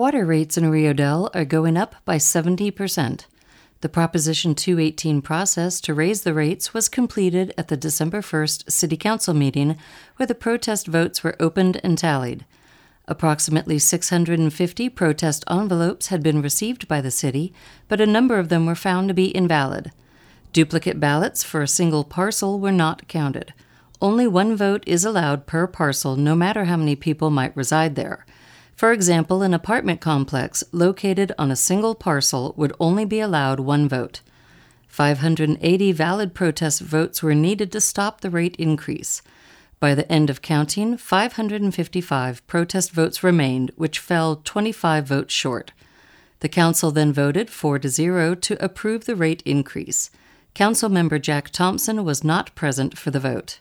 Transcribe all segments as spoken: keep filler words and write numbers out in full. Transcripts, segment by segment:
Water rates in Rio Dell are going up by seventy percent. The Proposition two eighteen process to raise the rates was completed at the December first City Council meeting, where the protest votes were opened and tallied. Approximately six hundred fifty protest envelopes had been received by the city, but a number of them were found to be invalid. Duplicate ballots for a single parcel were not counted. Only one vote is allowed per parcel, no matter how many people might reside there. For example, an apartment complex located on a single parcel would only be allowed one vote. five hundred eighty valid protest votes were needed to stop the rate increase. By the end of counting, five hundred fifty-five protest votes remained, which fell twenty-five votes short. The council then voted four to zero to approve the rate increase. Councilmember Jack Thompson was not present for the vote.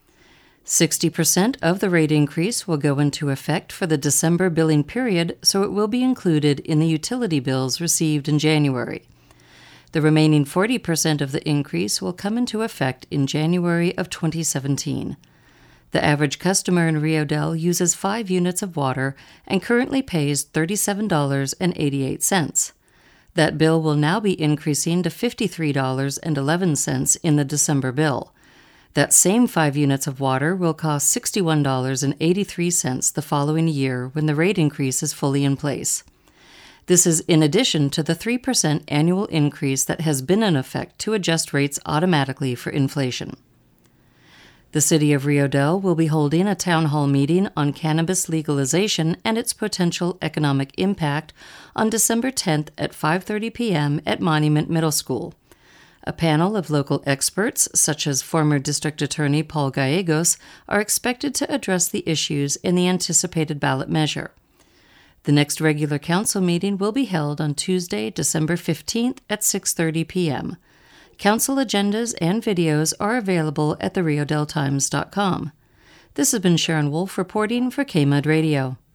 sixty percent of the rate increase will go into effect for the December billing period, so it will be included in the utility bills received in January. The remaining forty percent of the increase will come into effect in January of twenty seventeen. The average customer in Rio Dell uses five units of water and currently pays thirty-seven dollars and eighty-eight cents. That bill will now be increasing to fifty-three dollars and eleven cents in the December bill. That same five units of water will cost sixty-one dollars and eighty-three cents the following year when the rate increase is fully in place. This is in addition to the three percent annual increase that has been in effect to adjust rates automatically for inflation. The City of Rio Dell will be holding a town hall meeting on cannabis legalization and its potential economic impact on December tenth at five thirty p.m. at Monument Middle School. A panel of local experts, such as former District Attorney Paul Gallegos, are expected to address the issues in the anticipated ballot measure. The next regular council meeting will be held on Tuesday, December fifteenth at six thirty p.m. Council agendas and videos are available at the rio dell times dot com. This has been Sharon Wolf reporting for K M U D Radio.